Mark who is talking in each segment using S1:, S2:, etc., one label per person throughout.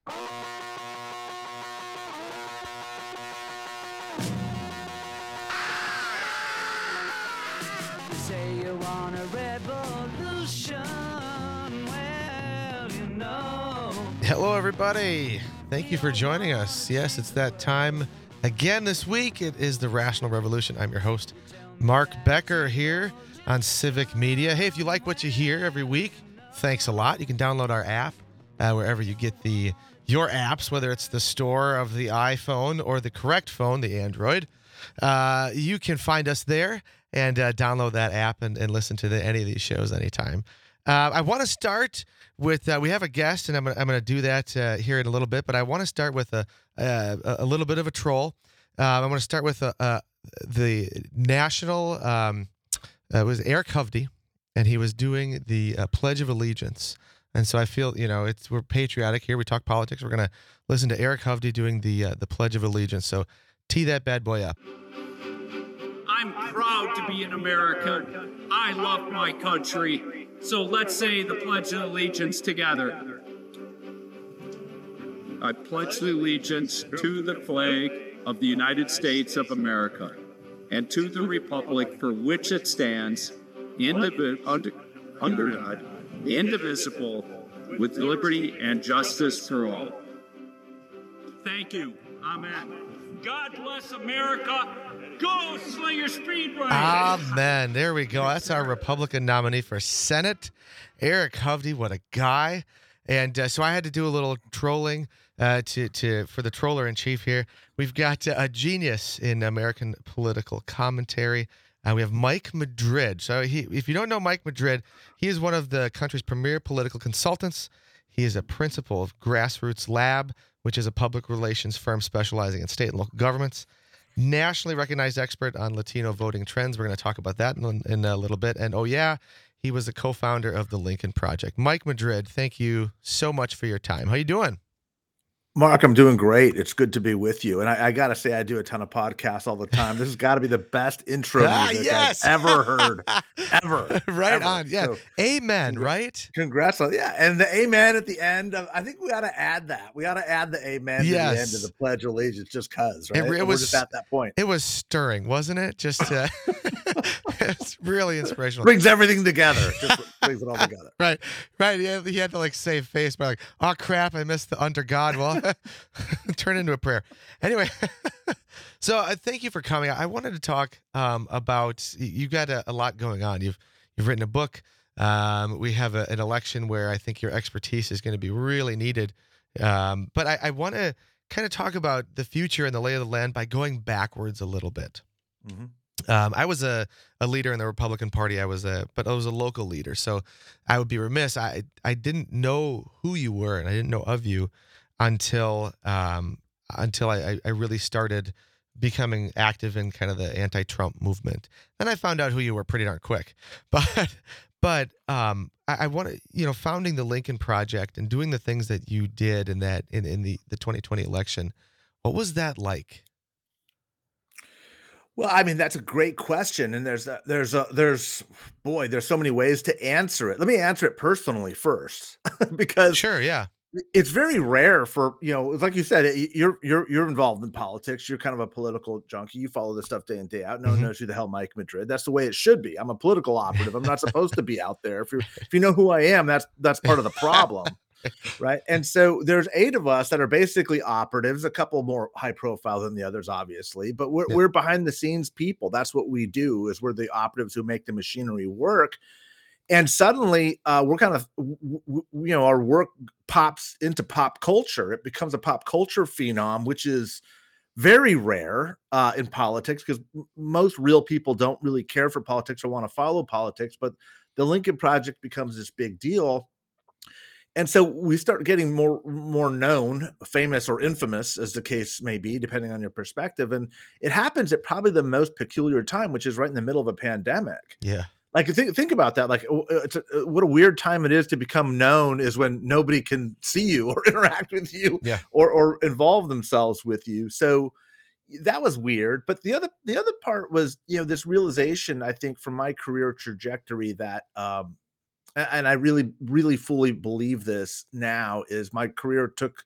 S1: Say you want a revolution, well, you know.
S2: Hello, everybody. Thank you for joining us. Yes, it's that time again this week. It is the Rational Revolution. I'm your host, Mark Becker, here on Civic Media. Hey, if you like what you hear every week, thanks a lot. You can download our app wherever you get your apps, whether it's the store of the iPhone or the correct phone, the Android. You can find us there and download that app and listen to any of these shows anytime. I want to start with we have a guest, and I'm gonna do that here in a little bit. But I want to start with a little bit of a troll. I want to start with the national. It was Eric Hovde, and he was doing the Pledge of Allegiance. And so I feel, we're patriotic here. We talk politics. We're gonna listen to Eric Hovde doing the Pledge of Allegiance. So tee that bad boy up.
S3: I'm proud to be an American. I love my country. So let's say the Pledge of Allegiance together. I pledge allegiance to the flag of the United States of America and to the republic for which it stands, under God, indivisible, with liberty and justice for all. Thank you. Amen. God bless America. Go, Slinger Speedway.
S2: Amen. There we go. That's our Republican nominee for Senate, Eric Hovde. What a guy. And so I had to do a little trolling for the troller in chief here. We've got a genius in American political commentary. We have Mike Madrid. So if you don't know Mike Madrid, he is one of the country's premier political consultants. He is a principal of Grassroots Lab, which is a public relations firm specializing in state and local governments. Nationally recognized expert on Latino voting trends. We're going to talk about that in a little bit. And he was the co-founder of the Lincoln Project. Mike Madrid, thank you so much for your time. How you doing?
S4: Mark, I'm doing great. It's good to be with you. And I got to say, I do a ton of podcasts all the time. This has got to be the best intro music I've ever heard. Ever.
S2: Right
S4: ever.
S2: on. Yeah. So, amen, right?
S4: Congrats. And the amen at the end. I think we got to add that. We got to add the amen to the end of the Pledge of Allegiance just because, right?
S2: We're
S4: just at that point.
S2: It was stirring, wasn't it? Just it's really inspirational.
S4: Brings everything together. Just brings it all together.
S2: Right. Yeah, he had to save face by oh crap, I missed the under God. Well, turn into a prayer. Anyway, so thank you for coming. I wanted to talk about you got a lot going on. You've written a book. We have an election where I think your expertise is going to be really needed. But I want to kind of talk about the future and the lay of the land by going backwards a little bit. Mm-hmm. I was a leader in the Republican Party. But I was a local leader. So I would be remiss. I didn't know who you were and I didn't know of you until I really started becoming active in kind of the anti-Trump movement. Then I found out who you were pretty darn quick. But I want to, founding the Lincoln Project and doing the things that you did in the 2020 election, what was that like?
S4: Well, I mean, that's a great question. And there's so many ways to answer it. Let me answer it personally first, because
S2: sure. Yeah.
S4: It's very rare for, like you said, you're involved in politics. You're kind of a political junkie. You follow this stuff day in, day out. No one knows who the hell Mike Madrid. That's the way it should be. I'm a political operative. I'm not supposed to be out there. If you know who I am, that's part of the problem. Right. And so there's 8 of us that are basically operatives, a couple more high profile than the others, obviously, but we're behind the scenes people. That's what we do, is we're the operatives who make the machinery work. And suddenly we're kind of, our work pops into pop culture. It becomes a pop culture phenom, which is very rare in politics, because most real people don't really care for politics or want to follow politics. But the Lincoln Project becomes this big deal. And so we start getting more known, famous or infamous, as the case may be, depending on your perspective. And it happens at probably the most peculiar time, which is right in the middle of a pandemic.
S2: Yeah.
S4: Like, think about that. Like, what a weird time it is to become known is when nobody can see you or interact with you, or involve themselves with you. So that was weird. But the other part was, this realization, I think, from my career trajectory that, and I really, really fully believe this now, is my career took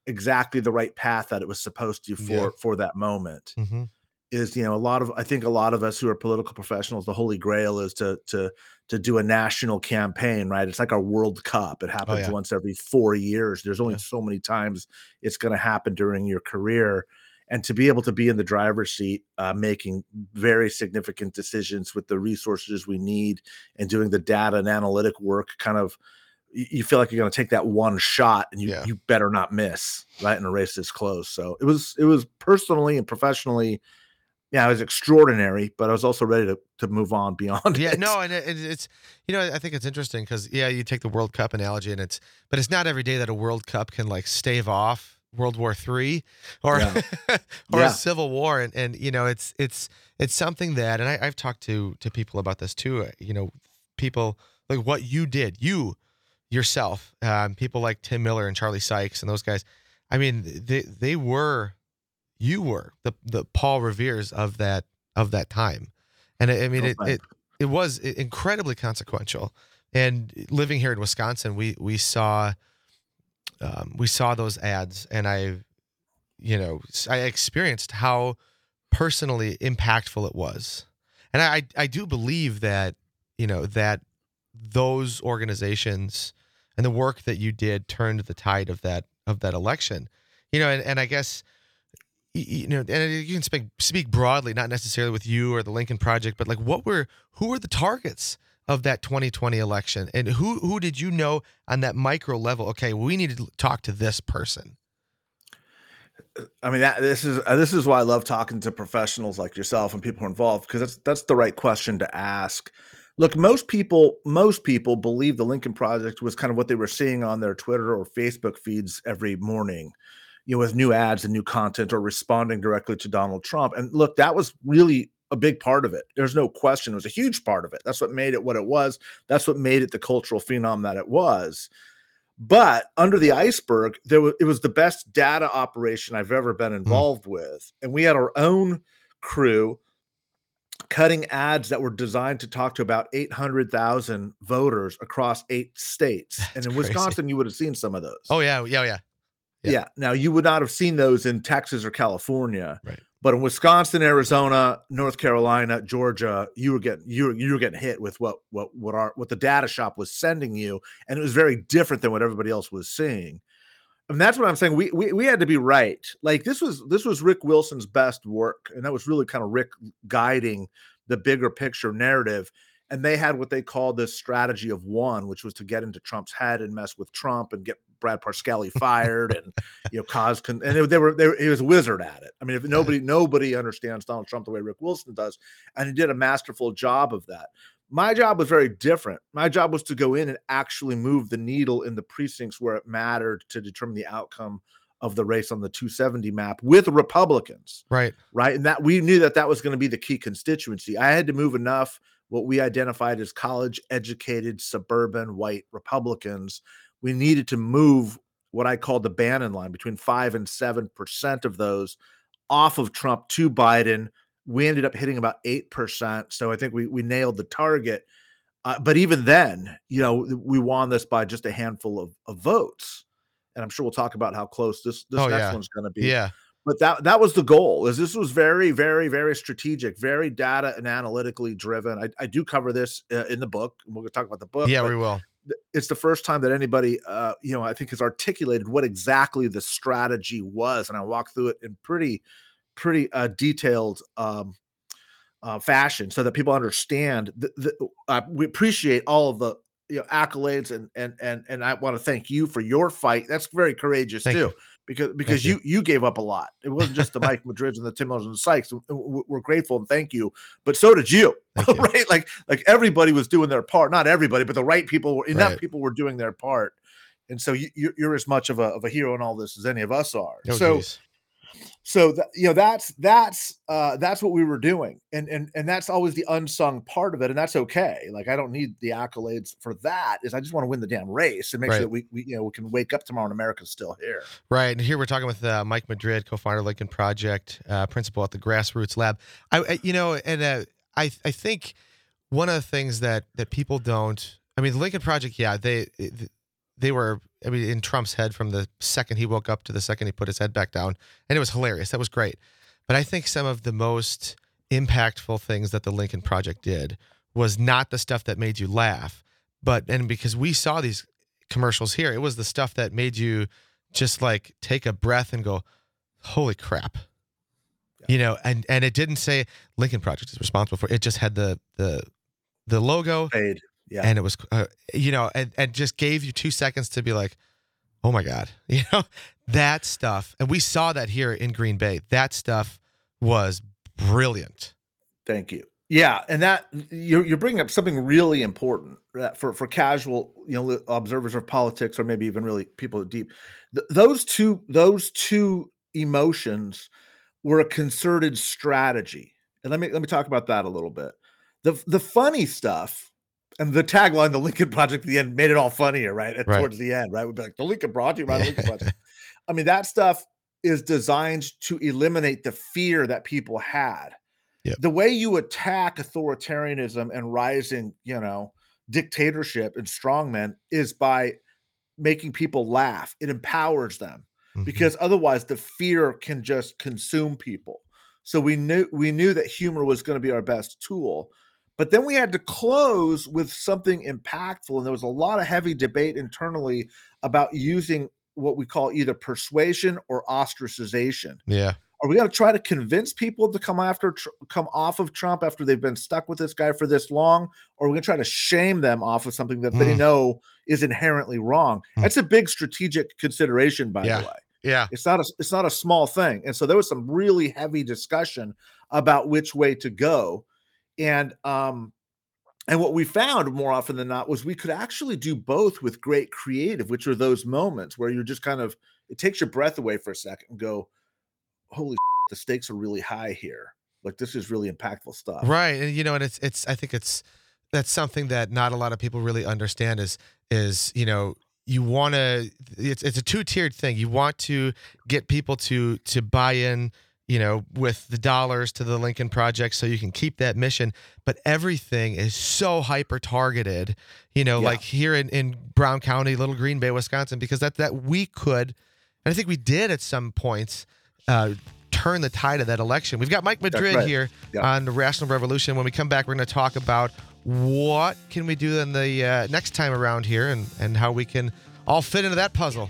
S4: exactly the right path that it was supposed to for that moment.
S2: Mm-hmm.
S4: Is, I think a lot of us who are political professionals, the holy grail is to do a national campaign, right? It's like our World Cup. It happens once every 4 years. There's only so many times it's going to happen during your career. And to be able to be in the driver's seat, making very significant decisions with the resources we need and doing the data and analytic work, kind of, you feel like you're going to take that one shot and you better not miss, right? In a race this close. So it was personally and professionally, it was extraordinary, but I was also ready to move on beyond it.
S2: No, and it's, I think it's interesting because, you take the World Cup analogy but it's not every day that a World Cup can like stave off World War III or a civil war. And it's something that, and I've talked to people about this too, people like what you did, yourself, people like Tim Miller and Charlie Sykes and those guys. I mean, you were the Paul Revere's of that time. And it was incredibly consequential. And living here in Wisconsin, we saw those ads, and I experienced how personally impactful it was. And I do believe that, that those organizations and the work that you did turned the tide of that election, and I guess, and you can speak broadly, not necessarily with you or the Lincoln Project, but like who were the targets of that 2020 election, and who did you know on that micro level? Okay, we need to talk to this person.
S4: I mean, this is why I love talking to professionals like yourself and people who are involved, because that's the right question to ask. Look, most people believe the Lincoln Project was kind of what they were seeing on their Twitter or Facebook feeds every morning, with new ads and new content, or responding directly to Donald Trump. And look, that was really a big part of it. There's no question. It was a huge part of it. That's what made it what it was. That's what made it the cultural phenom that it was. But under the iceberg, it was the best data operation I've ever been involved with. And we had our own crew cutting ads that were designed to talk to about 800,000 voters across 8 states.
S2: That's
S4: and in
S2: crazy.
S4: Wisconsin, you would have seen some of those.
S2: Oh, yeah.
S4: Yeah. Now, you would not have seen those in Texas or California.
S2: Right.
S4: But in Wisconsin, Arizona, North Carolina, Georgia, you were getting hit with what the data shop was sending you, and it was very different than what everybody else was seeing. And that's what I'm saying. We had to be right. Like this was Rick Wilson's best work, and that was really kind of Rick guiding the bigger picture narrative. And they had what they called this strategy of one, which was to get into Trump's head and mess with Trump and get Brad Parscale fired and he was a wizard at it. I mean, if nobody understands Donald Trump the way Rick Wilson does, and he did a masterful job of that. My job was very different. My job was to go in and actually move the needle in the precincts where it mattered to determine the outcome of the race on the 270 map with Republicans.
S2: Right.
S4: And that we knew that was going to be the key constituency. I had to move enough what we identified as college-educated, suburban, white Republicans. We needed to move what I called the Bannon line, between 5 and 7% of those off of Trump to Biden. We ended up hitting about 8%. So I think we nailed the target. But even then, we won this by just a handful of votes. And I'm sure we'll talk about how close this next one's going to be.
S2: Yeah.
S4: But that was the goal. This was very, very, very strategic, very data and analytically driven. I do cover this in the book. We're going to talk about the book.
S2: Yeah, we will.
S4: It's the first time that anybody, I think, has articulated what exactly the strategy was, and I walk through it in pretty detailed fashion so that people understand. We appreciate all of the accolades, and I want to thank you for your fight. That's very courageous too. Because you gave up a lot. It wasn't just the Mike Madrids and the Tim Millers and the Sykes. We're grateful and thank you, but so did you, right? Like everybody was doing their part. Not everybody, but the right people. Enough people were doing their part, and so you're as much of a hero in all this as any of us are. So that's what we were doing, and that's always the unsung part of it, and that's okay. Like I don't need the accolades for that. I just want to win the damn race and make sure that we can wake up tomorrow and America's still here.
S2: Right, and here we're talking with Mike Madrid, co-founder of Lincoln Project, principal at the Grassroots Lab. I think one of the things that people don't. I mean, the Lincoln Project, they were, I mean, in Trump's head from the second he woke up to the second he put his head back down. And it was hilarious. That was great. But I think some of the most impactful things that the Lincoln Project did was not the stuff that made you laugh, and because we saw these commercials here, it was the stuff that made you just like take a breath and go, holy crap. And it didn't say Lincoln Project is responsible for it. It just had the logo.
S4: Paid. Yeah.
S2: And it was, and just gave you 2 seconds to be like, oh my God, that stuff. And we saw that here in Green Bay. That stuff was brilliant.
S4: Thank you. Yeah. And that you're bringing up something really important that for casual, observers of politics, or maybe even really people deep. Those two emotions were a concerted strategy. And let me talk about that a little bit. The funny stuff and the tagline, the Lincoln Project at the end, made it all funnier, right? Towards the end, right? We'd be like, the Lincoln Project, right? The Lincoln Project. I mean, that stuff is designed to eliminate the fear that people had.
S2: Yep.
S4: The way you attack authoritarianism and rising, dictatorship and strongmen is by making people laugh. It empowers them. Because otherwise the fear can just consume people. So we knew that humor was going to be our best tool, but then we had to close with something impactful. And there was a lot of heavy debate internally about using what we call either persuasion or ostracization.
S2: Yeah.
S4: Are we going to try to convince people to come off of Trump after they've been stuck with this guy for this long? Or are we going to try to shame them off of something that they know is inherently wrong? That's a big strategic consideration, by the way.
S2: Yeah.
S4: It's not a small thing. And so there was some really heavy discussion about which way to go. And what we found more often than not was we could actually do both with great creative, which are those moments where you're just it takes your breath away for a second and go, holy shit, the stakes are really high here. Like, this is really impactful stuff.
S2: Right. And, and I think that's something that not a lot of people really understand is, you want to, it's a two-tiered thing. You want to get people to buy in, with the dollars to the Lincoln Project so you can keep that mission. But everything is so hyper targeted, like here in Brown County, Little Green Bay, Wisconsin, because that we could, and I think we did at some points, turn the tide of that election. We've got Mike Madrid here on the Rational Revolution. When we come back, we're going to talk about what can we do in the next time around here and how we can all fit into that puzzle.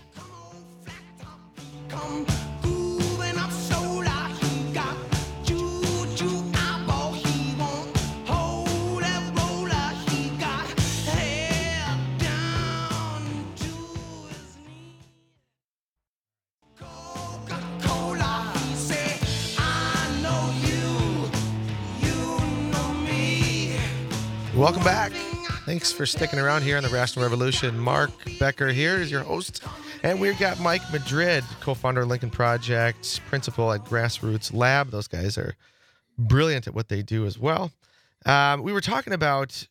S2: Welcome back. Thanks for sticking around here on the Rational Revolution. Mark Becker here is your host. And we've got Mike Madrid, co-founder of Lincoln Project, principal at Grassroots Lab. Those guys are brilliant at what they do as well. We were talking about,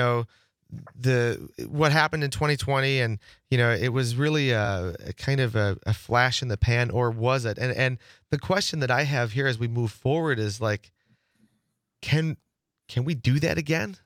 S2: what happened in 2020, and, it was really a kind of a flash in the pan, or was it? And the question that I have here as we move forward is like, can we do that again?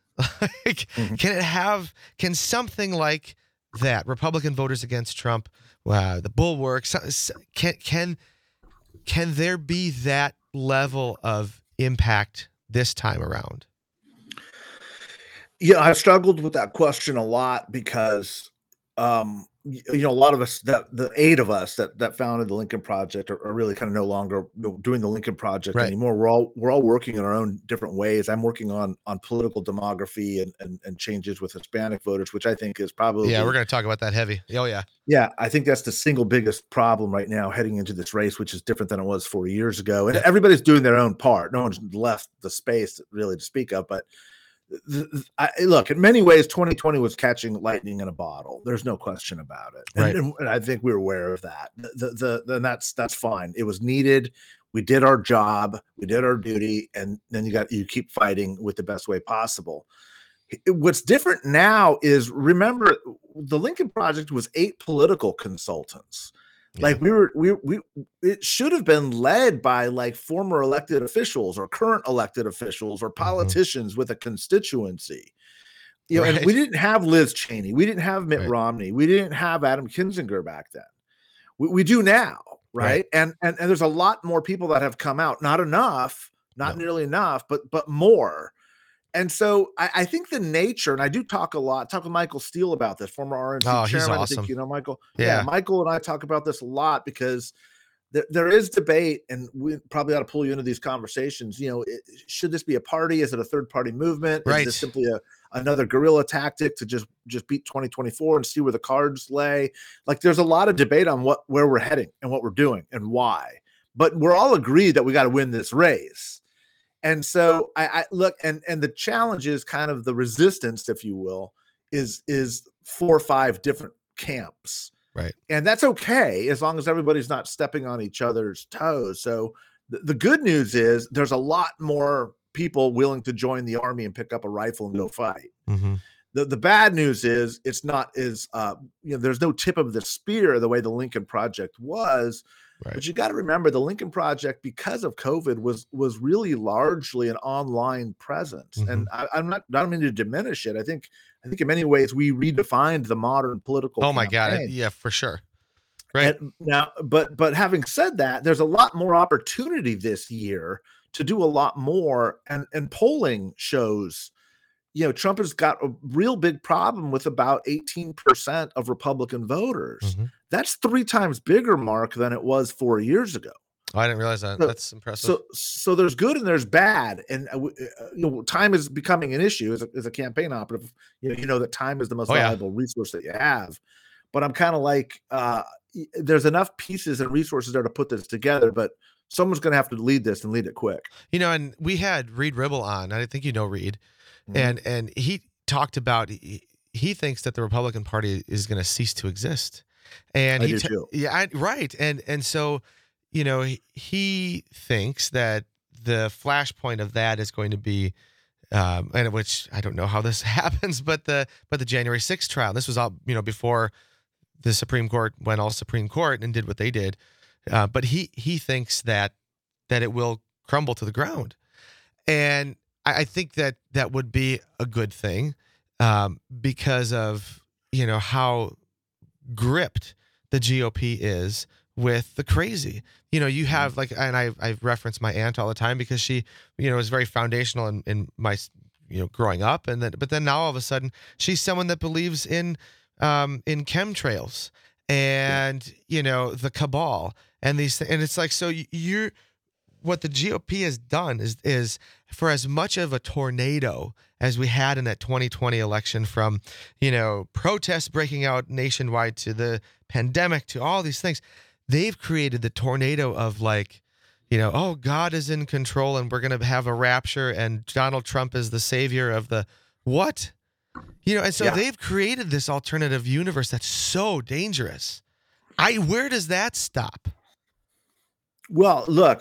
S2: Can something like that, Republican voters against Trump, the bulwarks, can there be that level of impact this time around?
S4: Yeah, I've struggled with that question a lot because, a lot of us, the 8 of us that founded the Lincoln Project are really kind of no longer doing the Lincoln Project anymore. We're all working in our own different ways. I'm working on political demography and changes with Hispanic voters, which I think is probably
S2: we're going to talk about that heavy. Oh yeah.
S4: Yeah, I think that's the single biggest problem right now heading into this race, which is different than it was 4 years ago. And everybody's doing their own part. No one's left the space really to speak of, but look, in many ways, 2020 was catching lightning in a bottle. There's no question about it.
S2: Right.
S4: And I think we're aware of that. And that's fine. It was needed. We did our job. We did our duty. And then you keep fighting with the best way possible. What's different now is, remember, the Lincoln Project was 8 political consultants. Like it should have been led by like former elected officials or current elected officials or politicians with a constituency. You know, and
S2: Right.
S4: we didn't have Liz Cheney, we didn't have Mitt
S2: Right.
S4: Romney, we didn't have Adam Kinzinger back then. We do now, right? And there's a lot more people that have come out. Not enough, not
S2: No.
S4: nearly enough, but more. And so I think the nature, and I do talk with Michael Steele about this, former RNC
S2: Oh, he's
S4: chairman. I
S2: awesome.
S4: think you know Michael.
S2: Yeah.
S4: Michael and I talk about this a lot because there is debate, and we probably ought to pull you into these conversations. You know, should this be a party? Is it a third party movement?
S2: Right.
S4: Is this simply another guerrilla tactic to just beat 2024 and see where the cards lay? Like, there's a lot of debate on where we're heading and what we're doing and why. But we're all agreed that we got to win this race. And so I look, and the challenge is kind of the resistance, if you will, is 4 or 5 different camps.
S2: Right.
S4: And that's okay as long as everybody's not stepping on each other's toes. So the good news is there's a lot more people willing to join the army and pick up a rifle and go fight.
S2: Mm-hmm.
S4: The bad news is it's not as there's no tip of the spear the way the Lincoln Project was.
S2: Right.
S4: But you got to remember the Lincoln Project, because of COVID, was really largely an online presence.
S2: Mm-hmm.
S4: And I don't mean to diminish it. I think in many ways we redefined the modern political.
S2: Oh my
S4: campaign.
S2: God. Yeah, for sure. Right.
S4: And now, but having said that, there's a lot more opportunity this year to do a lot more. And polling shows, Trump has got a real big problem with about 18% of Republican voters.
S2: Mm-hmm.
S4: That's 3 times bigger, Mark, than it was 4 years ago.
S2: Oh, I didn't realize that. That's impressive.
S4: So there's good and there's bad, and time is becoming an issue as a campaign operative. You know that time is the most valuable resource that you have. But I'm kind of like, there's enough pieces and resources there to put this together, but someone's going to have to lead this and lead it quick.
S2: And we had Reed Ribble on. I think Reed, mm-hmm. and he talked about he thinks that the Republican Party is going to cease to exist. And
S4: I do too.
S2: Yeah, right. And so, he thinks that the flashpoint of that is going to be, and which I don't know how this happens, but the January 6th trial. This was all before the Supreme Court went all Supreme Court and did what they did. But he thinks that it will crumble to the ground, and I think that would be a good thing, because of how gripped the GOP is with the crazy. You have and I've referenced my aunt all the time because she was very foundational in my growing up, but then now all of a sudden she's someone that believes in chemtrails and the cabal and these things. And it's like, so what the GOP has done is for as much of a tornado as we had in that 2020 election, from protests breaking out nationwide to the pandemic to all these things, they've created the tornado of oh, God is in control and we're going to have a rapture and Donald Trump is the savior of the what? And so they've created this alternative universe that's so dangerous. Where does that stop?
S4: Well, look,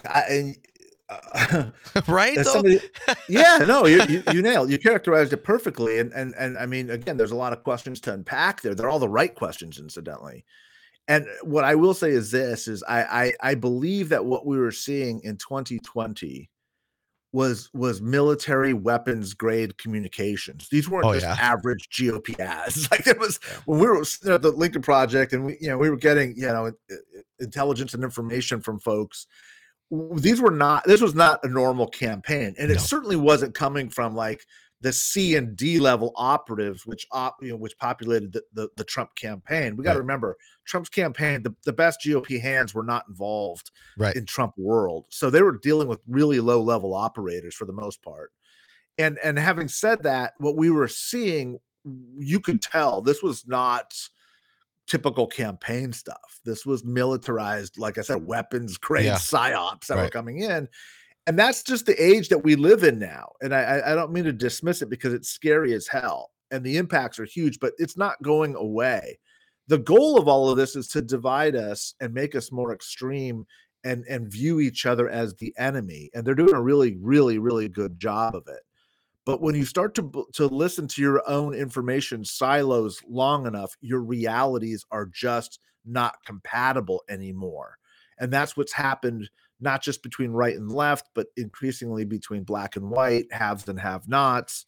S2: right?
S4: You nailed. You characterized it perfectly, and I mean, again, there's a lot of questions to unpack there. They're all the right questions, incidentally. And what I will say is this: I believe that what we were seeing in 2020 was military weapons grade communications. These weren't average GOP ads. Like, there was when we were at the Lincoln Project and we were getting intelligence and information from folks. This was not a normal campaign, and it certainly wasn't coming from the C and D level operatives, which populated the Trump campaign. We got to remember, Trump's campaign, the best GOP hands were not involved in Trump world. So they were dealing with really low level operators for the most part. And having said that, what we were seeing, you could tell this was not typical campaign stuff. This was militarized, like I said, weapons grade psyops that were coming in. And that's just the age that we live in now. And I don't mean to dismiss it because it's scary as hell and the impacts are huge, but it's not going away. The goal of all of this is to divide us and make us more extreme and view each other as the enemy. And they're doing a really, really, really good job of it. But when you start to listen to your own information silos long enough, your realities are just not compatible anymore. And that's what's happened, not just between right and left, but increasingly between black and white, haves and have-nots.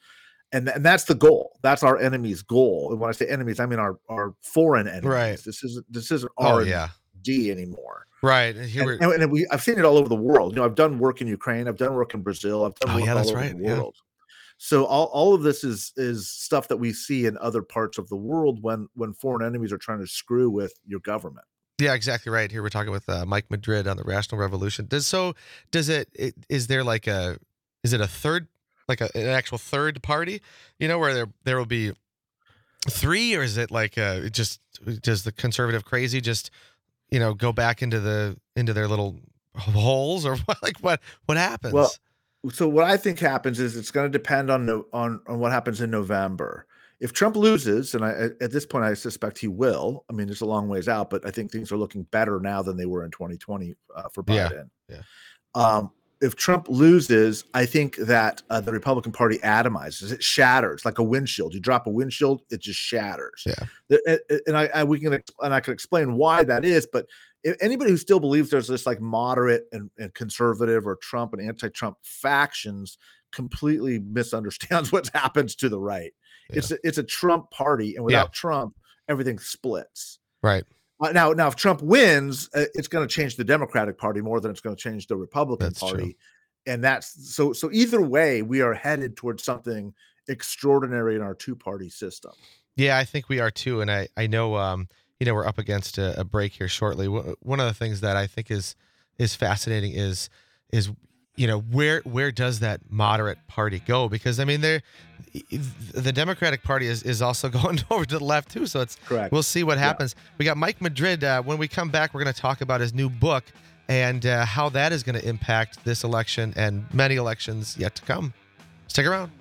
S4: And that's the goal. That's our enemy's goal. And when I say enemies, I mean our foreign enemies.
S2: Right.
S4: This isn't
S2: Oh
S4: R
S2: yeah.
S4: and D anymore.
S2: Right. And here
S4: I've seen it all over the world. I've done work in Ukraine. I've done work in Brazil. I've done
S2: Oh
S4: work
S2: yeah,
S4: all
S2: that's
S4: over
S2: right.
S4: the
S2: Yeah.
S4: world. So all of this is stuff that we see in other parts of the world when foreign enemies are trying to screw with your government.
S2: Yeah, exactly right. Here we're talking with Mike Madrid on the Rational Revolution. Is there like is it a third, like an actual third party, where there will be three, or is it like just does the conservative crazy just go back into their little holes, or what happens?
S4: Well, so what I think happens is it's going to depend on what happens in November. If Trump loses, and at this point I suspect he will. I mean, there's a long ways out, but I think things are looking better now than they were in 2020 for Biden.
S2: Yeah.
S4: If Trump loses, I think that the Republican Party atomizes. It shatters like a windshield. You drop a windshield, it just shatters.
S2: Yeah.
S4: And I can explain why that is. But if anybody who still believes there's this like moderate and conservative or Trump and anti-Trump factions completely misunderstands what happens to the right.
S2: Yeah.
S4: It's a Trump party, and without Trump, everything splits.
S2: Right.
S4: Now, if Trump wins, it's going to change the Democratic Party more than it's going to change the Republican Party.
S2: True.
S4: And that's so either way, we are headed towards something extraordinary in our two-party system.
S2: Yeah, I think we are too. And I know, we're up against a break here shortly. One of the things that I think is fascinating is where does that moderate party go? Because I mean, the Democratic Party is also going over to the left too. So it's
S4: correct.
S2: We'll see what happens. Yeah. We got Mike Madrid. When we come back, we're going to talk about his new book and how that is going to impact this election and many elections yet to come. Stick around.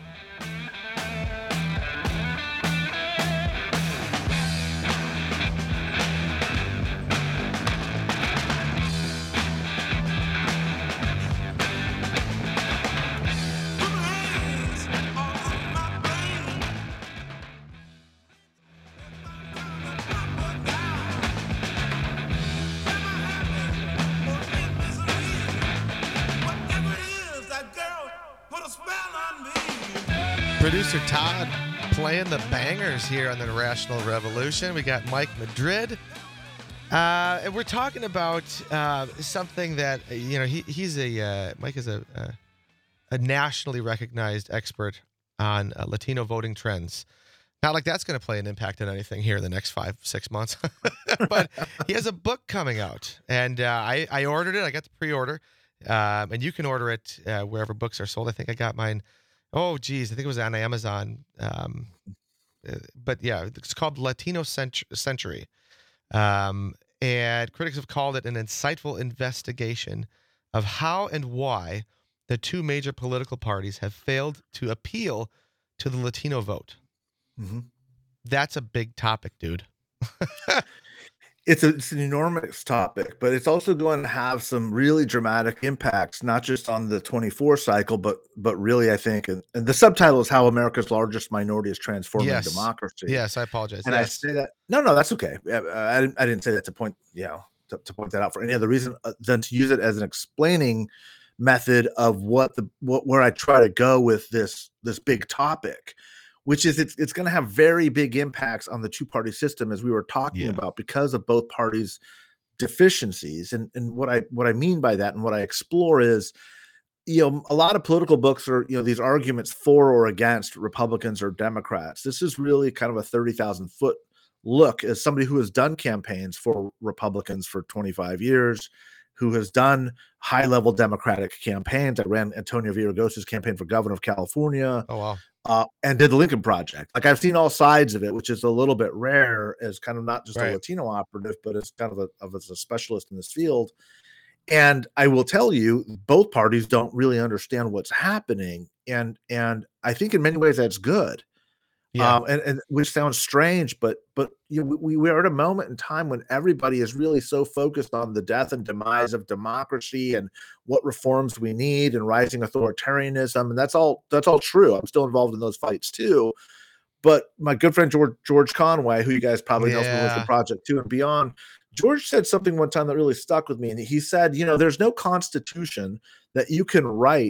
S2: Producer Todd playing the bangers here on the Rational Revolution. We got Mike Madrid. And we're talking about something that, Mike is a nationally recognized expert on Latino voting trends. Not like that's going to play an impact on anything here in the next 5-6 months. But he has a book coming out, and I ordered it. I got the pre-order, and you can order it wherever books are sold. I think I got mine. Oh, geez. I think it was on Amazon. But yeah, it's called Latino Century. And critics have called it an insightful investigation of how and why the two major political parties have failed to appeal to the Latino vote.
S4: Mm-hmm.
S2: That's a big topic, dude.
S4: It's an enormous topic, but it's also going to have some really dramatic impacts, not just on the 24 cycle, but really, I think, and the subtitle is How America's Largest Minority is Transforming Democracy.
S2: Yes, I apologize.
S4: And
S2: yes.
S4: I say that, no, that's okay. I didn't say that to point, to point that out for any other reason than to use it as an explaining method of where I try to go with this big topic, which is it's going to have very big impacts on the two-party system, as we were talking about, because of both parties' deficiencies. And what I mean by that and what I explore is, a lot of political books are, these arguments for or against Republicans or Democrats. This is really kind of a 30,000 foot look as somebody who has done campaigns for Republicans for 25 years, who has done high-level Democratic campaigns. I ran Antonio Villaraigosa's campaign for governor of California.
S2: Oh, wow.
S4: And did the Lincoln Project. Like, I've seen all sides of it, which is a little bit rare as kind of not just a Latino operative, but as kind of a specialist in this field. And I will tell you, both parties don't really understand what's happening. And I think in many ways that's good.
S2: Yeah.
S4: And which sounds strange, but we are at a moment in time when everybody is really so focused on the death and demise of democracy and what reforms we need and rising authoritarianism, and that's all true. I'm still involved in those fights too. But my good friend George Conway, who you guys probably know from the Project 2 and Beyond, George said something one time that really stuck with me, and he said, there's no constitution that you can write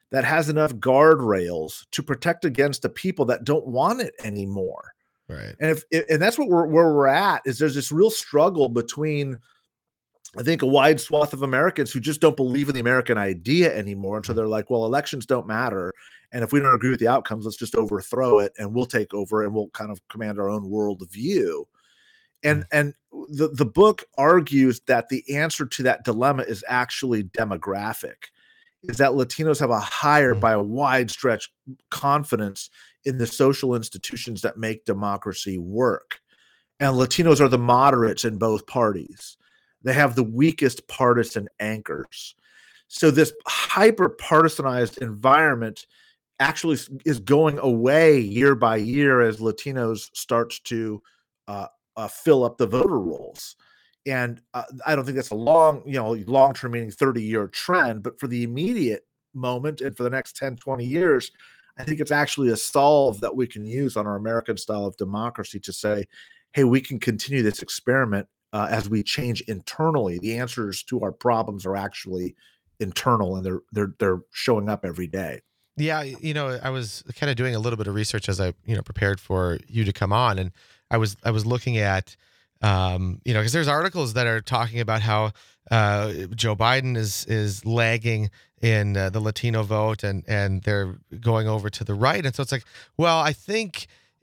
S4: that has enough guardrails to protect against the people that don't want it anymore.
S2: Right.
S4: And and that's what where we're at, is there's this real struggle between, I think, a wide swath of Americans who just don't believe in the American idea anymore. And so they're like, well, elections don't matter. And if we don't agree with the outcomes, let's just overthrow it and we'll take over and we'll kind of command our own world view. And the book argues that the answer to that dilemma is actually demographic, is that Latinos have a higher, by a wide stretch, confidence in the social institutions that make democracy work. And Latinos are the moderates in both parties. They have the weakest partisan anchors. So this hyper partisanized environment actually is going away year by year as Latinos starts to fill up the voter rolls. And I don't think that's a long-term, meaning 30-year trend, but for the immediate moment and for the next 10, 20 years, I think it's actually a solve that we can use on our American style of democracy to say, hey, we can continue this experiment as we change internally. The answers to our problems are actually internal, and they're showing up every day.
S2: Yeah, I was kind of doing a little bit of research as I, prepared for you to come on, and I was looking at, because there's articles that are talking about how Joe Biden is lagging in the Latino vote, and they're going over to the right, and so it's like, well, I think,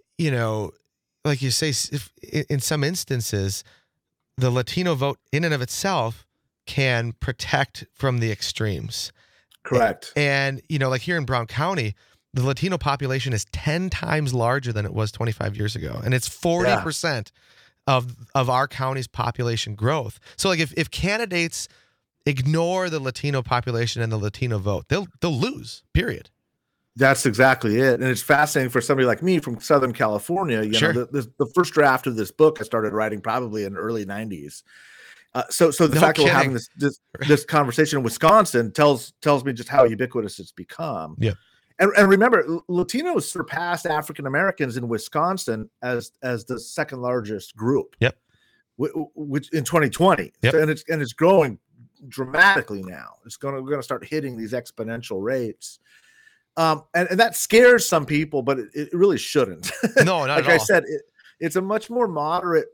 S2: like you say, if, in some instances, the Latino vote in and of itself can protect from the extremes.
S4: Correct.
S2: And like here in Brown County, the Latino population is 10 times larger than it was 25 years ago. And it's 40% of our county's population growth. So like if candidates ignore the Latino population and the Latino vote, they'll lose, period.
S4: That's exactly it. And it's fascinating for somebody like me from Southern California.
S2: Sure.
S4: The first draft of this book I started writing probably in the early 90s. So the fact that we're having this conversation in Wisconsin tells me just how ubiquitous it's become.
S2: Yeah.
S4: And remember, Latinos surpassed African Americans in Wisconsin as the second largest group.
S2: Yep.
S4: Which in 2020.
S2: Yep.
S4: So, and it's growing dramatically now. We're going to start hitting these exponential rates. And that scares some people, but it really shouldn't.
S2: No, not
S4: like
S2: at all.
S4: I said, it's a much more moderate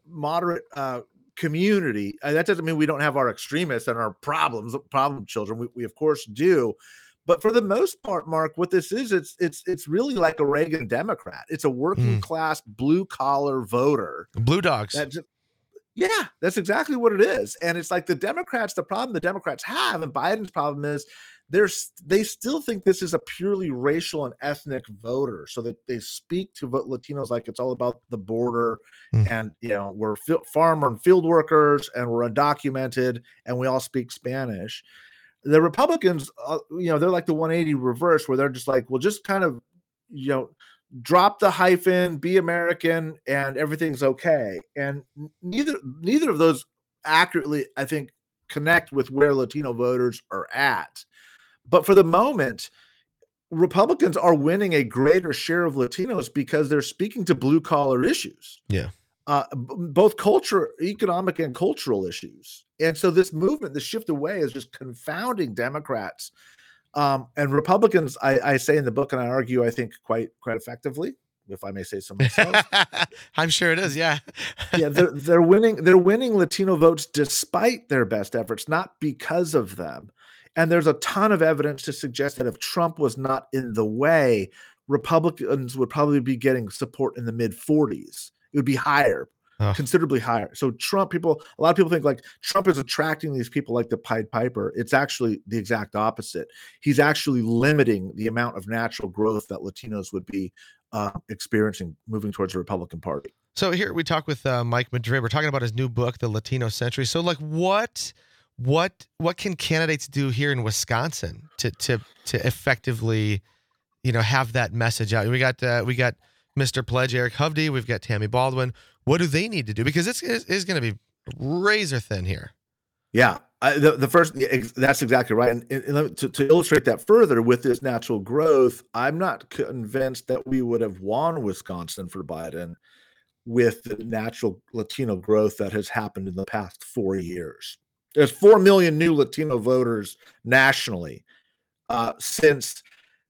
S4: community. That doesn't mean we don't have our extremists and our problem children. We of course do. But for the most part, Mark, what this is, it's really like a Reagan Democrat. It's a working class blue collar voter.
S2: Blue dogs.
S4: Yeah, that's exactly what it is. And it's like the problem the Democrats have, and Biden's problem is they still think this is a purely racial and ethnic voter, so that they speak to Latinos like it's all about the border, and we're farmer and field workers, and we're undocumented, and we all speak Spanish. The Republicans, they're like the 180 reverse, where they're just like, well, just kind of, drop the hyphen, be American, and everything's okay. And neither of those accurately, I think, connect with where Latino voters are at. But for the moment, Republicans are winning a greater share of Latinos because they're speaking to blue collar issues.
S2: Yeah.
S4: Both economic and cultural issues. And so this movement, the shift away, is just confounding Democrats. And Republicans, I say in the book, and I argue, I think quite effectively, if I may say so myself.
S2: I'm sure it is. Yeah.
S4: Yeah. They're winning Latino votes despite their best efforts, not because of them. And there's a ton of evidence to suggest that if Trump was not in the way, Republicans would probably be getting support in the mid 40s. It would be higher, considerably higher. So a lot of people think like Trump is attracting these people like the Pied Piper. It's actually the exact opposite. He's actually limiting the amount of natural growth that Latinos would be experiencing moving towards the Republican Party.
S2: So here we talk with Mike Madrid. We're talking about his new book, The Latino Century. So like what can candidates do here in Wisconsin to effectively, have that message out? We got Mr. Pledge, Eric Hovde. We've got Tammy Baldwin. What do they need to do? Because it's going to be razor thin here.
S4: Yeah, that's exactly right. And to illustrate that further with this natural growth, I'm not convinced that we would have won Wisconsin for Biden with the natural Latino growth that has happened in the past 4 years. There's 4 million new Latino voters nationally since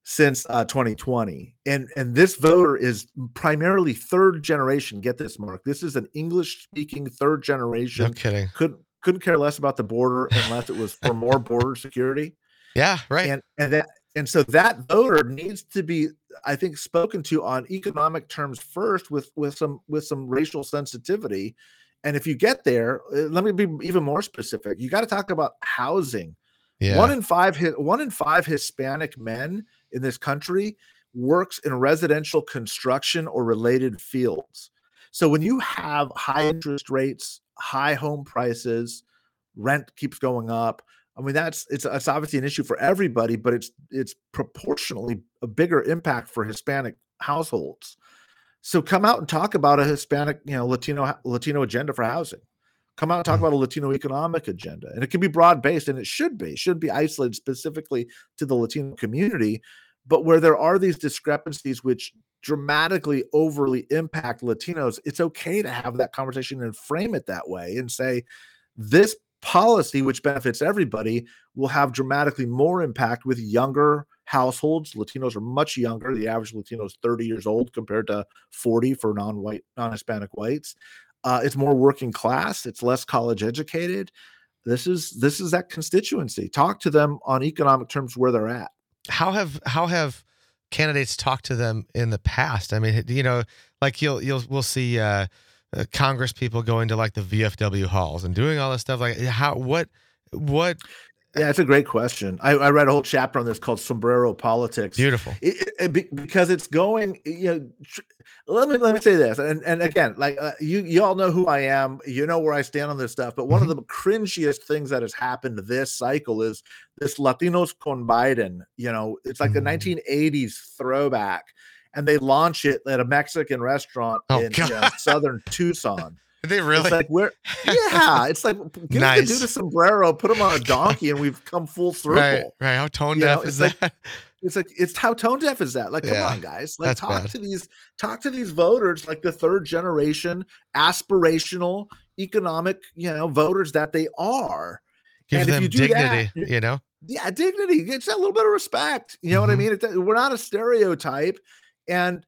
S4: since 2020, and this voter is primarily third generation. Get this, Mark. This is an English speaking third
S2: No
S4: generation.
S2: kidding.
S4: Couldn't care less about the border unless it was for more border security.
S2: Yeah, right.
S4: And so that voter needs to be, I think, spoken to on economic terms first, with some racial sensitivity. And if you get there, let me be even more specific. You got to talk about housing.
S2: Yeah.
S4: 1 in 5 Hispanic men in this country works in residential construction or related fields. So when you have high interest rates, high home prices, rent keeps going up. I mean, it's obviously an issue for everybody, but it's proportionally a bigger impact for Hispanic households. So come out and talk about a Hispanic, Latino agenda for housing. Come out and talk about a Latino economic agenda. And it can be broad-based, and it should be. It shouldn't be isolated specifically to the Latino community. But where there are these discrepancies which dramatically overly impact Latinos, it's okay to have that conversation and frame it that way and say, this policy, which benefits everybody, will have dramatically more impact with younger households. Latinos are much younger. The average Latino is 30 years old compared to 40 for non-Hispanic whites. It's more working class. It's less college educated. This is that constituency. Talk to them on economic terms where they're at.
S2: How have candidates talked to them in the past? I mean, like we'll see Congress people going to like the VFW halls and doing all this stuff. Like what?
S4: Yeah, it's a great question. I read a whole chapter on this called Sombrero Politics.
S2: Beautiful.
S4: Because it's going, let me say this. And again, like you all know who I am, you know where I stand on this stuff. But one of the cringiest things that has happened this cycle is this Latinos con Biden. It's like the 1980s throwback. And they launch it at a Mexican restaurant in southern Tucson.
S2: Did they really?
S4: It's like it's like give us the dude a sombrero, put him on a donkey, and we've come full circle.
S2: Right. How tone deaf is that?
S4: It's how tone deaf is that? Like, come on, guys. Like, talk to these voters like the third generation, aspirational, economic, voters that they are.
S2: Give them dignity,
S4: Yeah, dignity. It's a little bit of respect. You know what I mean? We're not a stereotype. And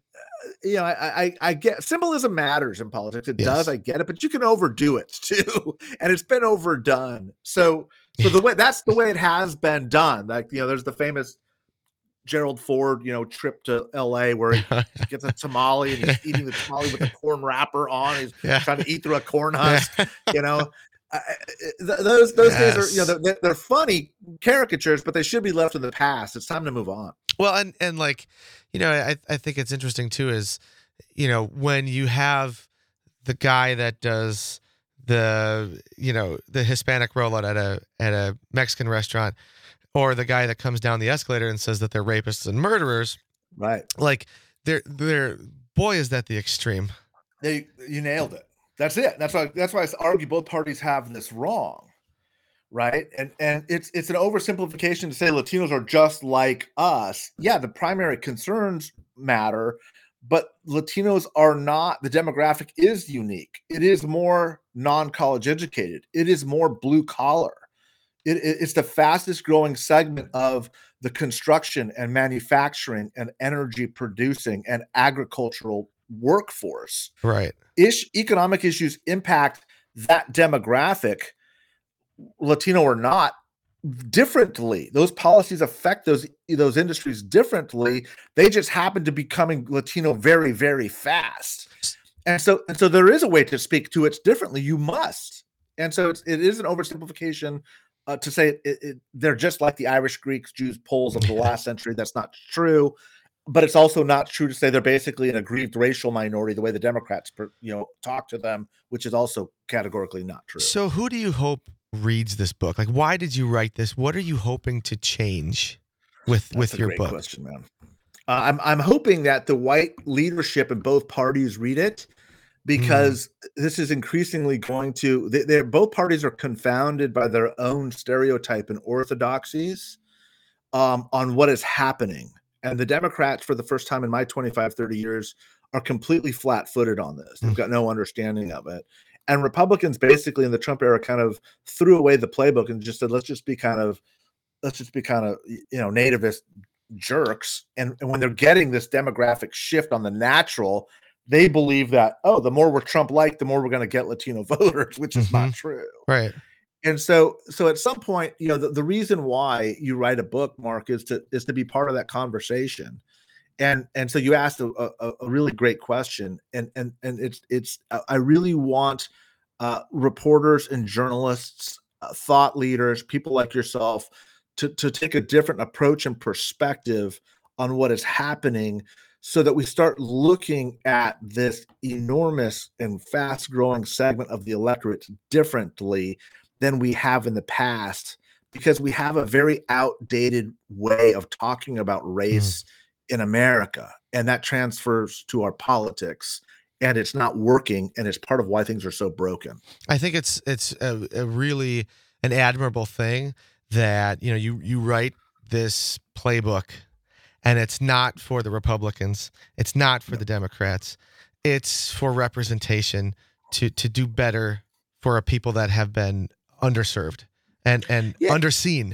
S4: I get symbolism matters in politics. It does. I get it, but you can overdo it too, and it's been overdone. So that's the way it has been done. Like there's the famous Gerald Ford trip to L.A. where he gets a tamale and he's eating the tamale with a corn wrapper on. He's trying to eat through a corn husk. Those days are they're funny caricatures, but they should be left in the past. It's time to move on.
S2: Well, and like, I think it's interesting too is, when you have the guy that does the Hispanic rollout at a Mexican restaurant, or the guy that comes down the escalator and says that they're rapists and murderers,
S4: right? Like
S2: they're boy, is that the extreme.
S4: You nailed it. That's it. That's why I argue both parties have this wrong. Right. And it's an oversimplification to say Latinos are just like us. Yeah, the primary concerns matter, but Latinos are not. The demographic is unique. It is more non-college educated. It is more blue collar. It's the fastest growing segment of the construction and manufacturing and energy producing and agricultural workforce.
S2: Right.
S4: Economic issues impact that demographic, Latino or not, differently. Those policies affect those industries differently. They just happen to be becoming Latino very, very fast. And so there is a way to speak to it differently. You must. And so it is an oversimplification to say they're just like the Irish, Greeks, Jews, Poles of the last century. That's not true. But it's also not true to say they're basically an aggrieved racial minority the way the Democrats talk to them, which is also categorically not true.
S2: So who do you hope reads this book? Like, why did you write this? What are you hoping to change with your book?
S4: Great question, man. I'm hoping that the white leadership in both parties read it, because this is increasingly going to. Both parties are confounded by their own stereotype and orthodoxies on what is happening. And the Democrats, for the first time in my 25, 30 years, are completely flat-footed on this. They've got no understanding of it. And Republicans basically in the Trump era kind of threw away the playbook and just said, let's just be kind of nativist, jerks. And when they're getting this demographic shift on the natural, they believe that, oh, the more we're Trump-like, the more we're going to get Latino voters, which is not true.
S2: Right.
S4: And so at some point, the reason why you write a book, Mark, is to be part of that conversation. And so you asked a really great question. And it's I really want reporters and journalists, thought leaders, people like yourself to take a different approach and perspective on what is happening, so that we start looking at this enormous and fast growing segment of the electorate differently than we have in the past, because we have a very outdated way of talking about race in America, and that transfers to our politics, and it's not working, and it's part of why things are so broken.
S2: I think it's a really an admirable thing that you write this playbook, and it's not for the Republicans, it's not for the Democrats, it's for representation to do better for a people that have been underserved and underseen.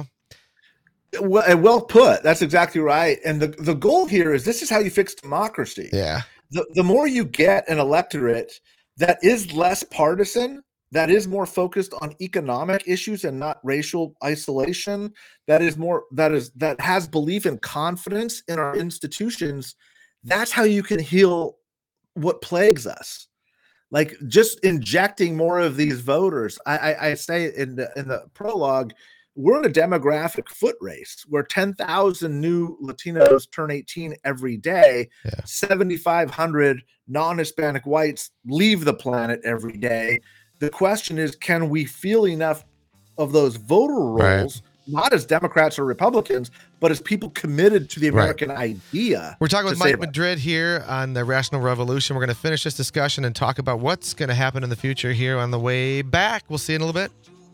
S4: Well put. That's exactly right. And the goal here is, this is how you fix democracy.
S2: Yeah.
S4: The more you get an electorate that is less partisan, that is more focused on economic issues and not racial isolation, that has belief and confidence in our institutions, that's how you can heal what plagues us. Like, just injecting more of these voters. I say in the prologue, we're in a demographic foot race where 10,000 new Latinos turn 18 every day. Yeah. 7,500 non-Hispanic whites leave the planet every day. The question is, can we feel enough of those voter rolls, not as Democrats or Republicans, but as people committed to the American idea?
S2: We're talking with Mike Madrid here on the Rational Revolution. We're going to finish this discussion and talk about what's going to happen in the future here on the way back. We'll see you in a little bit.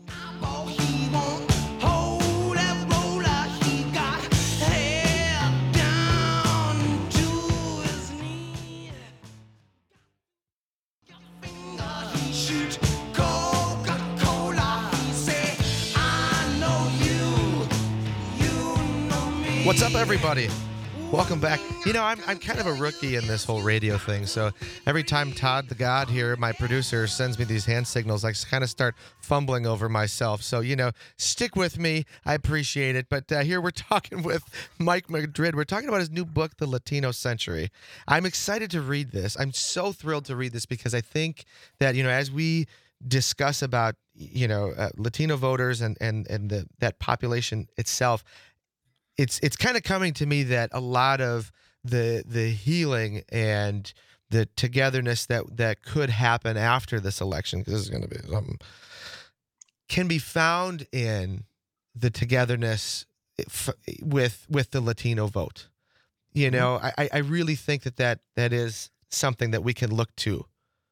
S2: What's up, everybody? Welcome back. I'm kind of a rookie in this whole radio thing, so every time Todd the God here, my producer, sends me these hand signals, I kind of start fumbling over myself. So, stick with me. I appreciate it. But here we're talking with Mike Madrid. We're talking about his new book, The Latino Century. I'm excited to read this. I'm so thrilled to read this because I think that, as we discuss about, Latino voters and that population itself, it's kind of coming to me that a lot of the healing and the togetherness that could happen after this election, because this is going to be something, can be found in the togetherness with the Latino vote. I really think that is something that we can look to.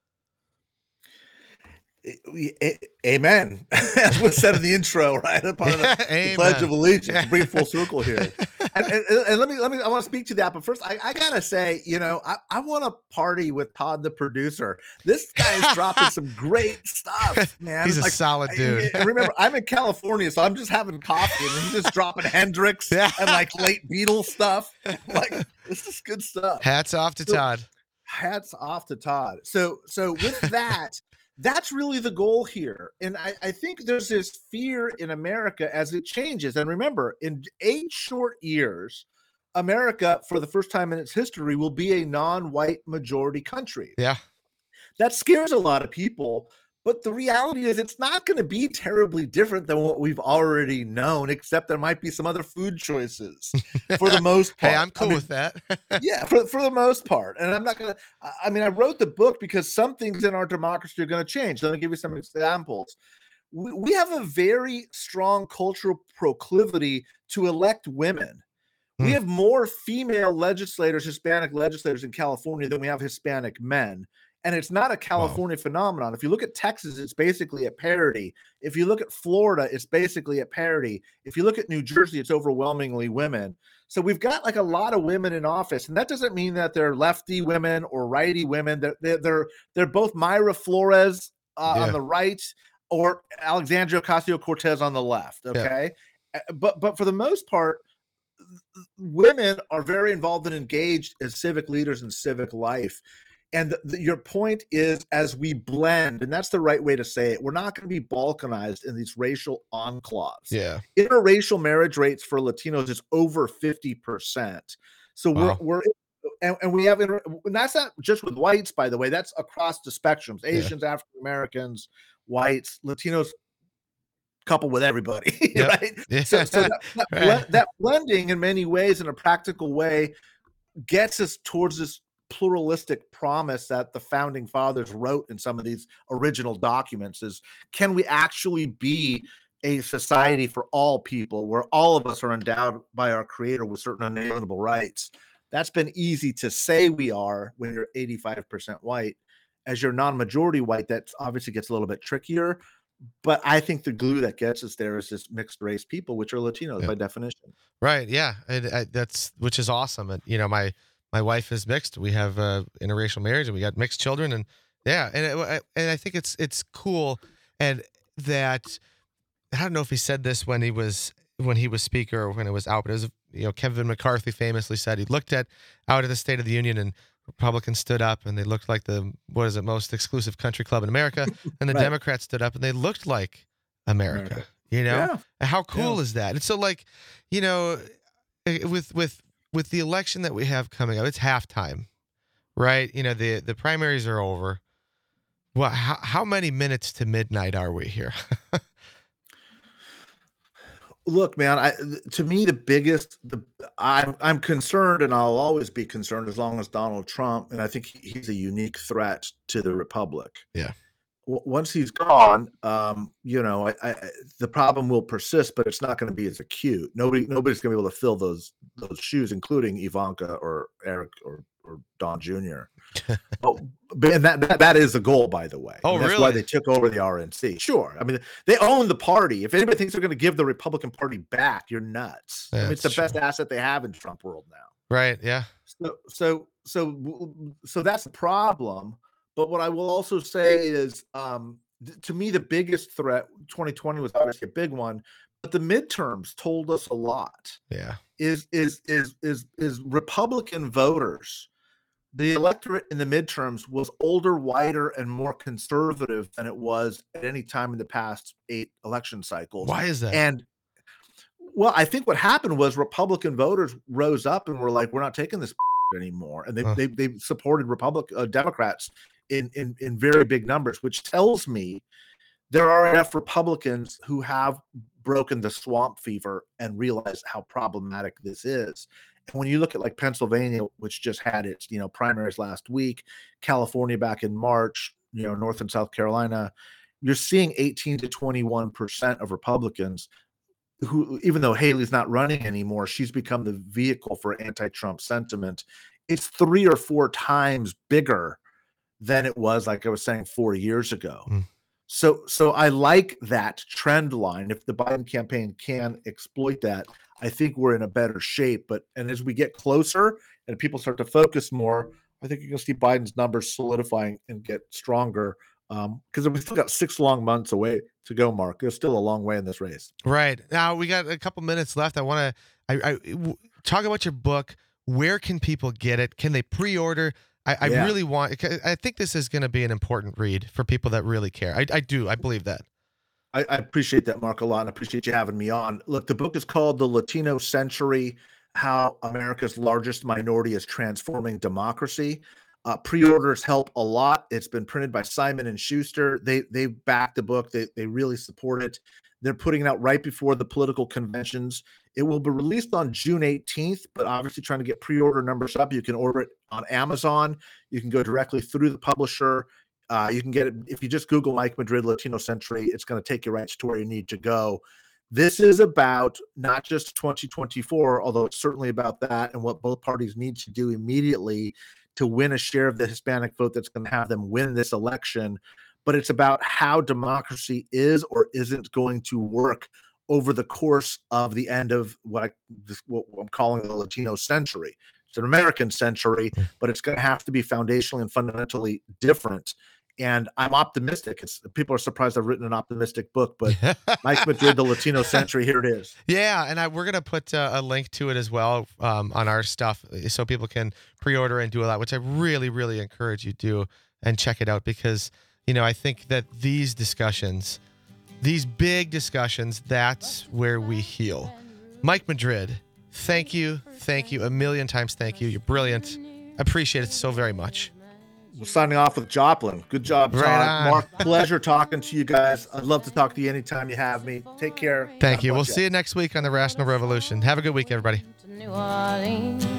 S4: Amen. As was said in the intro, right? Upon the Pledge of Allegiance. Bring it full circle here. And let me. I want to speak to that, but first, I gotta say, I want to party with Todd, the producer. This guy is dropping some great stuff, man.
S2: He's a solid dude.
S4: Remember, I'm in California, so I'm just having coffee, and he's just dropping Hendrix and late Beatles stuff. This is good stuff.
S2: Hats off to Todd.
S4: Hats off to Todd. So with that. That's really the goal here. And I think there's this fear in America as it changes. And remember, in 8 short years, America, for the first time in its history, will be a non-white majority country.
S2: Yeah.
S4: That scares a lot of people. But the reality is, it's not going to be terribly different than what we've already known, except there might be some other food choices for the most part.
S2: Hey, I'm cool with that.
S4: Yeah, for the most part. And I'm not going to, I wrote the book because some things in our democracy are going to change. Let me give you some examples. We have a very strong cultural proclivity to elect women. We have more female legislators, Hispanic legislators in California than we have Hispanic men. And it's not a California phenomenon. If you look at Texas, it's basically at parity. If you look at Florida, it's basically at parity. If you look at New Jersey, it's overwhelmingly women. So we've got a lot of women in office, and that doesn't mean that they're lefty women or righty women. They're both Mayra Flores on the right or Alexandria Ocasio-Cortez on the left. Okay, but for the most part, women are very involved and engaged as civic leaders in civic life. And your point is, as we blend, and that's the right way to say it, we're not going to be balkanized in these racial enclaves.
S2: Yeah.
S4: Interracial marriage rates for Latinos is over 50%. So
S2: Wow.
S4: and we have, and that's not just with whites, by the way, that's across the spectrums, Asians, African Americans, whites, Latinos, coupled with everybody,
S2: Yep.
S4: right?
S2: Yeah.
S4: So
S2: Right.
S4: that blending in many ways, in a practical way, gets us towards this pluralistic promise that the founding fathers wrote in some of these original documents is, can we actually be a society for all people where all of us are endowed by our creator with certain unalienable rights? That's been easy to say we are when you're 85% white. As you're non-majority white, that obviously gets a little bit trickier. But I think the glue that gets us there is this mixed race people, which are Latinos by definition.
S2: Right. Yeah. And that's, which is awesome. And, my wife is mixed. We have interracial marriage and we got mixed children. And yeah. And I think it's cool. And that, I don't know if he said this when he was speaker or when it was out, but it was, Kevin McCarthy famously said he looked out at the State of the Union and Republicans stood up and they looked like the, most exclusive country club in America. And the
S4: Right.
S2: Democrats stood up and they looked like America.
S4: Yeah.
S2: And how cool is that? And so, like, with the election that we have coming up, it's halftime, right? The primaries are over. Well, how many minutes to midnight are we here?
S4: Look, man, to me, I'm concerned, and I'll always be concerned as long as Donald Trump, and I think he's a unique threat to the republic.
S2: Yeah.
S4: Once he's gone, the problem will persist, but it's not going to be as acute. Nobody's going to be able to fill those shoes, including Ivanka or Eric or Don Jr. And that is the goal, by the way.
S2: Oh,
S4: and that's
S2: really?
S4: why they took over the RNC. Sure. I mean, they own the party. If anybody thinks they're going to give the Republican Party back, you're nuts. I mean, it's the best asset they have in Trump world now.
S2: Right. Yeah.
S4: So that's the problem. But what I will also say is, to me, the biggest threat, 2020 was obviously a big one, but the midterms told us a lot.
S2: Yeah.
S4: Is Republican voters. The electorate in the midterms was older, whiter, and more conservative than it was at any time in the past 8 election cycles.
S2: Why is that?
S4: And well, I think what happened was Republican voters rose up and were like, "We're not taking this anymore," and they supported Democrats in very big numbers, which tells me there are enough Republicans who have broken the swamp fever and realized how problematic this is. And when you look at like Pennsylvania, which just had its primaries last week, California back in March, North and South Carolina, you're seeing 18 to 21% of Republicans who, even though Haley's not running anymore, she's become the vehicle for anti-Trump sentiment. It's 3 or 4 times bigger than it was, like I was saying, 4 years ago. So I like that trend line. If the Biden campaign can exploit that, I think we're in a better shape. And as we get closer and people start to focus more, I think you're going to see Biden's numbers solidifying and get stronger. Because we've still got 6 long months away to go, Mark. There's still a long way in this race.
S2: Right. Now we got a couple minutes left. I want to talk about your book. Where can people get it? Can they pre-order? I really want. I think this is going to be an important read for people that really care. I do. I believe that.
S4: I appreciate that, Mark, a lot, and I appreciate you having me on. Look, the book is called The Latino Century: How America's Largest Minority is Transforming Democracy. Pre-orders help a lot. It's been printed by Simon & Schuster. They back the book. They really support it. They're putting it out right before the political conventions. It will be released on June 18th, but obviously trying to get pre-order numbers up. You can order it on Amazon. You can go directly through the publisher. You can get it if you just Google Mike Madrid Latino Century. It's going to take you right to where you need to go. This is about not just 2024, although it's certainly about that and what both parties need to do immediately to win a share of the Hispanic vote that's going to have them win this election. But it's about how democracy is or isn't going to work over the course of the end of what I'm calling the Latino century. It's an American century, but it's going to have to be foundationally and fundamentally different. And I'm optimistic. People are surprised I've written an optimistic book, but Mike Madrid, The Latino Century, here it is.
S2: Yeah, and we're going to put a link to it as well on our stuff so people can pre-order and do all that, which I really, really encourage you to do and check it out because, I think that these discussions, these big discussions, that's where we heal. Mike Madrid, thank you a million times. Thank you. You're brilliant. I appreciate it so very much.
S4: We're signing off with Joplin. Good job, Todd.
S2: Right
S4: Mark, pleasure talking to you guys. I'd love to talk to you anytime you have me. Take care.
S2: Thank you. We'll see you next week on the Rational Revolution. Have a good week, everybody.
S1: New Orleans.